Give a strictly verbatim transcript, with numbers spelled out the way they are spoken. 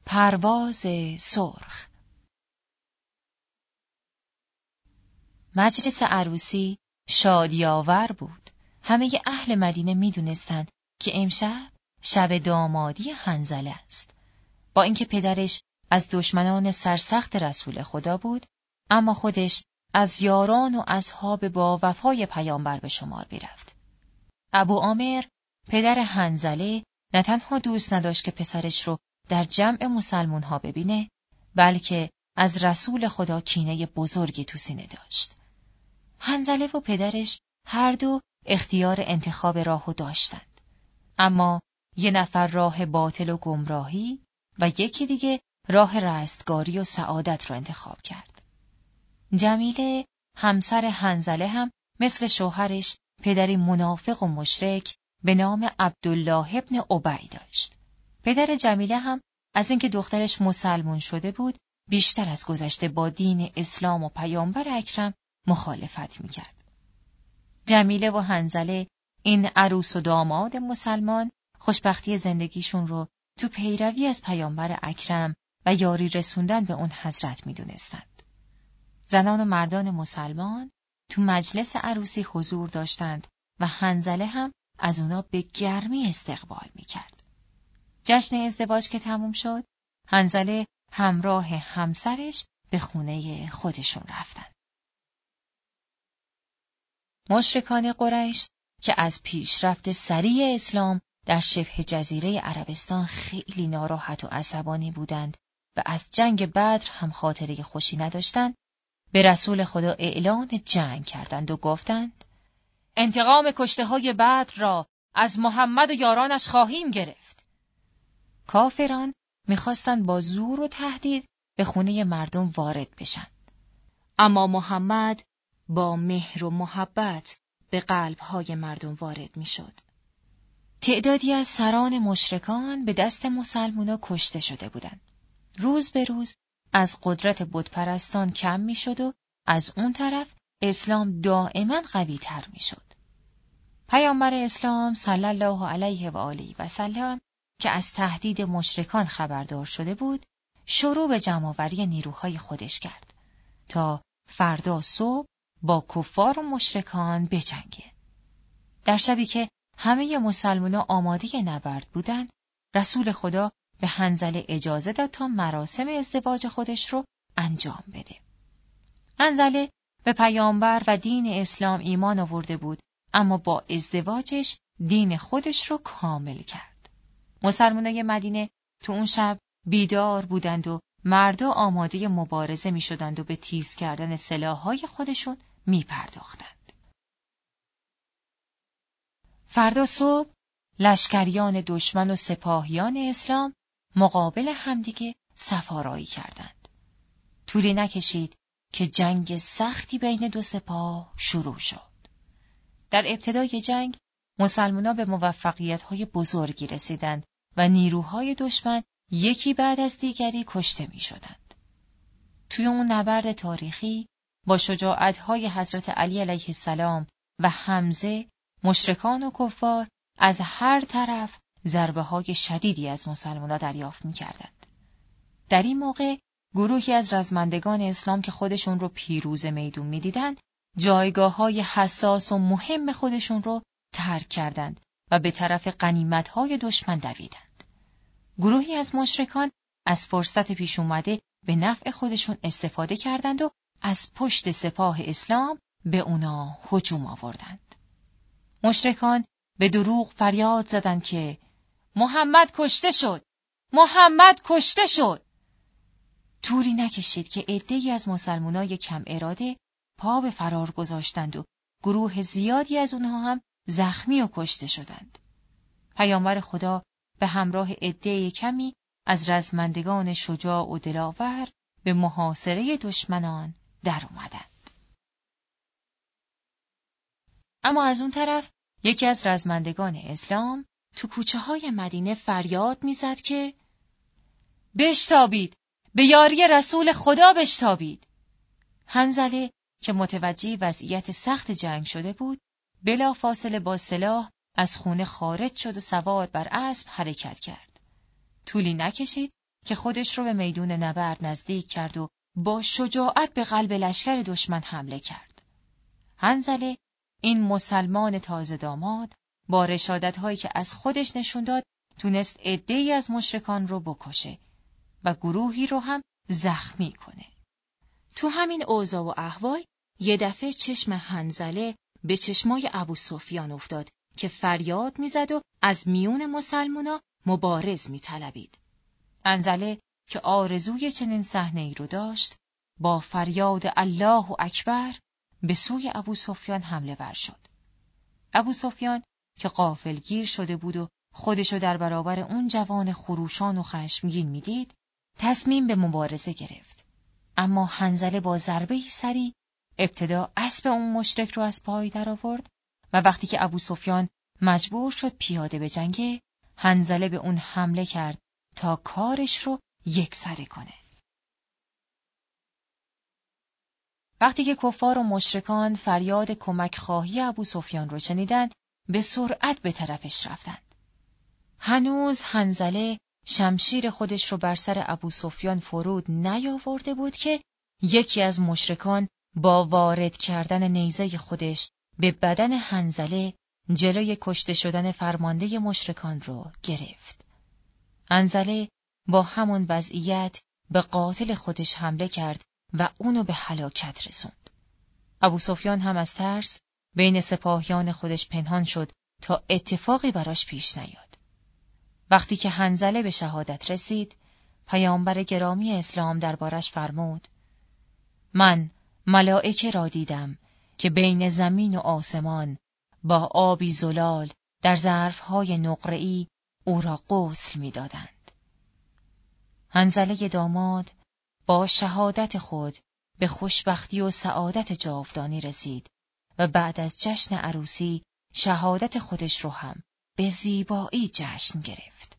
پرواز سرخ. مجلس عروسی شادی‌آور بود. همه اهل مدینه می دونستند که امشب شب دامادی حنظله است. با اینکه پدرش از دشمنان سرسخت رسول خدا بود، اما خودش از یاران و اصحاب با وفای پیامبر به شمار می‌رفت. ابو عامر پدر حنظله نه تنها دوست نداشت که پسرش رو در جمع مسلمان ها ببینه، بلکه از رسول خدا کینه بزرگی تو سینه داشت. حنظله و پدرش هر دو اختیار انتخاب راهو داشتند، اما یه نفر راه باطل و گمراهی و یکی دیگه راه رستگاری و سعادت رو انتخاب کرد. جمیله همسر حنظله هم مثل شوهرش پدری منافق و مشرک به نام عبدالله ابن ابی داشت. پدر جمیله هم از اینکه دخترش مسلمون شده بود، بیشتر از گذشته با دین اسلام و پیامبر اکرم مخالفت میکرد. جمیله و حنظله، این عروس و داماد مسلمان، خوشبختی زندگیشون رو تو پیروی از پیامبر اکرم و یاری رسوندن به اون حضرت میدونستند. زنان و مردان مسلمان تو مجلس عروسی حضور داشتند و حنظله هم از اونا به گرمی استقبال میکرد. جشن ازدواج که تموم شد، حنظله همراه همسرش به خونه خودشون رفتن. مشرکان قریش که از پیشرفت سریع اسلام در شبه جزیره عربستان خیلی ناراحت و عصبانی بودند و از جنگ بدر هم خاطره خوشی نداشتند، به رسول خدا اعلان جنگ کردند و گفتند: انتقام کشته‌های بدر را از محمد و یارانش خواهیم گرفت. کافران می‌خواستند با زور و تهدید به خونه مردم وارد بشن، اما محمد با مهر و محبت به قلب‌های مردم وارد می‌شد. تعدادی از سران مشرکان به دست مسلمان‌ها کشته شده بودند. روز به روز از قدرت بتپرستان کم می‌شد و از اون طرف اسلام دائما قوی‌تر می‌شد. پیامبر اسلام صلی الله علیه و آله و سلم که از تهدید مشرکان خبردار شده بود، شروع به جمع‌آوری نیروهای خودش کرد تا فردا صبح با کفار و مشرکان بجنگه. در شبی که همه مسلمان‌ها آماده نبرد بودند، رسول خدا به حنظله اجازه داد تا مراسم ازدواج خودش رو انجام بده. حنظله به پیامبر و دین اسلام ایمان آورده بود، اما با ازدواجش دین خودش رو کامل کرد. مسلمانای مدینه تو اون شب بیدار بودند و مردا آماده مبارزه می شدند و به تیز کردن سلاح‌های خودشون می پرداختند. فردا صبح لشکریان دشمن و سپاهیان اسلام مقابل همدیگه صف‌آرایی کردند. طولی نکشید که جنگ سختی بین دو سپاه شروع شد. در ابتدای جنگ مسلمانان به موفقیت‌های بزرگی رسیدند و نیروهای دشمن یکی بعد از دیگری کشته می‌شدند. توی اون نبرد تاریخی با شجاعت‌های حضرت علی علیه السلام و حمزه، مشرکان و کفار از هر طرف ضربه‌های شدیدی از مسلمانان دریافت می‌کردند. در این موقع گروهی از رزمندگان اسلام که خودشون رو پیروز میدون می‌دیدند، جایگاه‌های حساس و مهم خودشون رو ترک کردند و به طرف غنیمت‌های دشمن دویدند. گروهی از مشرکان از فرصت پیش اومده به نفع خودشون استفاده کردند و از پشت سپاه اسلام به اونا هجوم آوردند. مشرکان به دروغ فریاد زدند که محمد کشته شد! محمد کشته شد! طولی نکشید که عده‌ای از مسلمانای کم اراده پا به فرار گذاشتند و گروه زیادی از اونها هم زخمی و کشته شدند. پیامبر خدا به همراه عده کمی از رزمندگان شجاع و دلاور به محاصره دشمنان در اومدند. اما از اون طرف یکی از رزمندگان اسلام تو کوچه های مدینه فریاد میزد که بشتابید، به یاری رسول خدا بشتابید. حنظله که متوجه وضعیت سخت جنگ شده بود، بلافاصله با سلاح از خونه خارج شد و سوار بر اسب حرکت کرد. طولی نکشید که خودش رو به میدون نبرد نزدیک کرد و با شجاعت به قلب لشکر دشمن حمله کرد. حنظله، این مسلمان تازه داماد، با رشادت‌هایی که از خودش نشون داد، تونست عده‌ای از مشرکان رو بکشه و گروهی رو هم زخمی کنه. تو همین اوضاع و احوال یه دفعه چشم حنظله به چشمای ابو سفیان افتاد که فریاد میزد و از میون مسلمونا مبارز میطلبید. حنظله که آرزوی چنین صحنه‌ای رو داشت، با فریاد الله اکبر به سوی ابو سفیان حمله ور شد. ابو سفیان که غافلگیر شده بود و خودشو در برابر اون جوان خروشان و خشمگین میدید، تصمیم به مبارزه گرفت. اما حنظله با ضربه‌ای سری ابتدا اسب اون مشرک رو از پای در آورد و وقتی که ابو سفیان مجبور شد پیاده به جنگه، حنظله به اون حمله کرد تا کارش رو یکسره کنه. وقتی که کفار و مشرکان فریاد کمک خواهی ابو سفیان رو شنیدند، به سرعت به طرفش رفتند. هنوز حنظله شمشیر خودش رو بر سر ابو سفیان فرود نیاورده بود که یکی از مشرکان با وارد کردن نیزه خودش به بدن حنظله جلوی کشته شدن فرمانده مشرکان رو گرفت. حنظله با همون وضعیت به قاتل خودش حمله کرد و اونو به هلاکت رسوند. ابو سفیان هم از ترس بین سپاهیان خودش پنهان شد تا اتفاقی براش پیش نیاد. وقتی که حنظله به شهادت رسید، پیامبر گرامی اسلام دربارش فرمود: من ملائکه را دیدم که بین زمین و آسمان با آبی زلال در ظرفهای نقره‌ای او را غسل می‌دادند. حنظله داماد با شهادت خود به خوشبختی و سعادت جاودانی رسید و بعد از جشن عروسی شهادت خودش رو هم به زیبایی جشن گرفت.